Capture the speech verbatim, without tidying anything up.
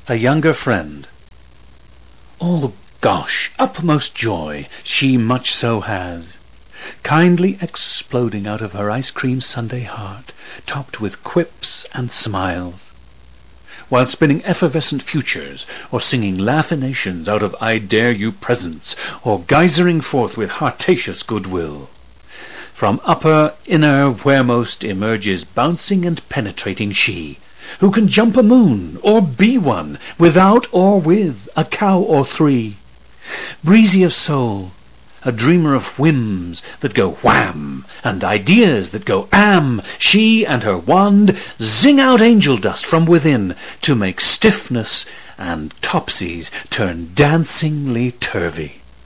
A younger friend. All gosh, upmost joy, she much so has, kindly exploding out of her ice-cream sundae heart, topped with quips and smiles, while spinning effervescent futures, or singing laughinations out of I dare you presents, or geysering forth with heartacious goodwill. From upper inner wheremost emerges bouncing and penetrating she, who can jump a moon, or be one, without or with a cow or three. Breezy of soul, a dreamer of whims that go wham, and ideas that go am, she and her wand zing out angel dust from within to make stiffness and topsies turn dancingly turvy.